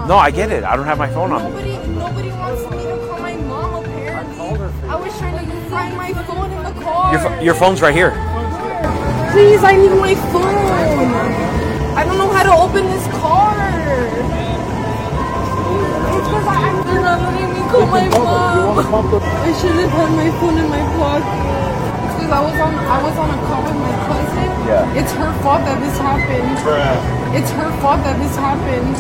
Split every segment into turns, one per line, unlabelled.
No, I get it. I don't have my phone on me.
Nobody wants me to call my mom, apparently. I was trying to find my phone in the car.
Your phone's right here.
Please, I need my phone. I don't know how to open this car. It's because they're not letting me call my mom. I should have had my phone in my pocket. Because I was on a call with my cousin.
Yeah.
It's her fault that this happened.
Bruh.
It's her fault that this happened.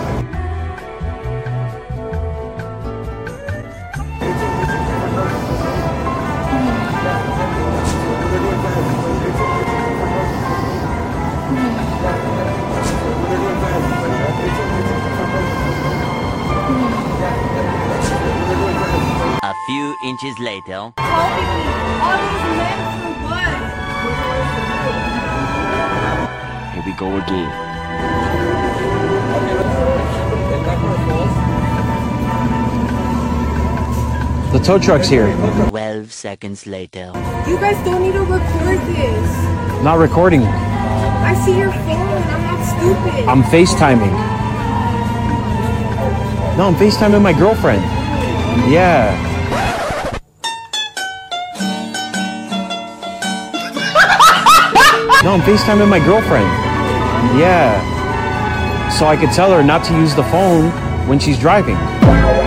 A few inches later.
Calling me. All these men for what?
Here we go again.
The tow truck's here.
12 seconds later.
You guys don't need to record this.
Not recording.
I see your phone. I'm not stupid.
I'm FaceTiming. No, I'm FaceTiming my girlfriend. Yeah. No, I'm FaceTiming my girlfriend. Yeah. So I could tell her not to use the phone when she's driving.